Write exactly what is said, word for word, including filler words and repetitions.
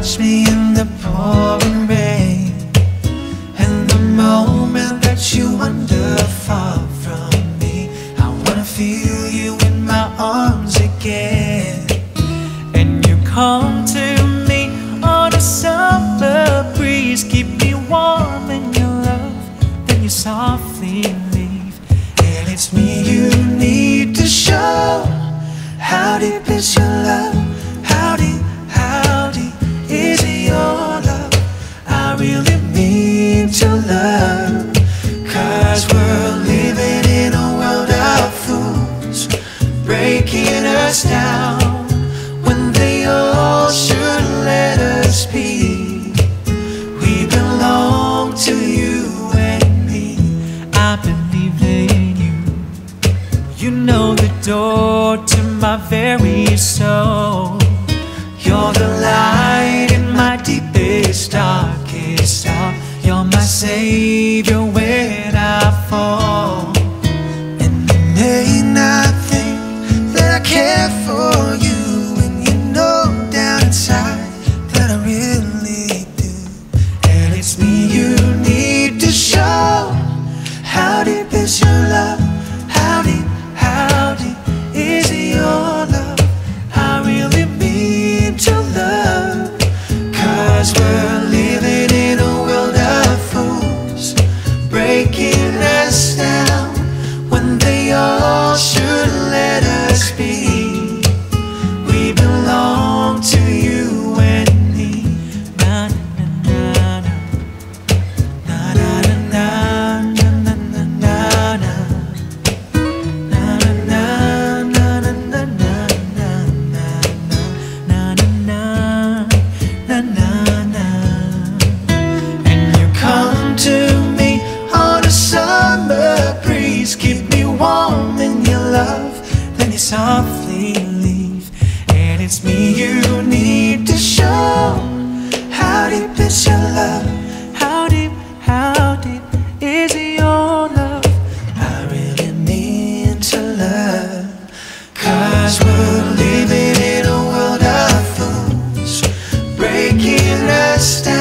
touch me in the pouring rain, and the moment that you wander far from me, I wanna feel you in my arms again. And you come to me on a summer breeze, keep me warm in your love, then you softly leave. And it's me you need to show. How deep is your love? How deep, how deep is your love? I really mean to love, 'cause we're living in a world of fools, breaking us down when they all should let us be. We belong to you and me. I believe in you. You know the door to my very soul. You're the light in my deepest, darkest hour. You're my savior when I fall. And there ain't nothing that I care for you, and you know down inside that I really do. And it's me you need to show. How deep is your love? How deep, how deep is your love? I really mean to love, 'cause we're living in a world of fools, breaking us down when they all should let us be. We belong to you and me. Na na na na na na na na na na na na. Keep me warm in your love, then you softly leave. And it's me you need to show. How deep is your love? How deep, how deep is your love? I really mean to love, 'cause we're living in a world of fools, breaking us down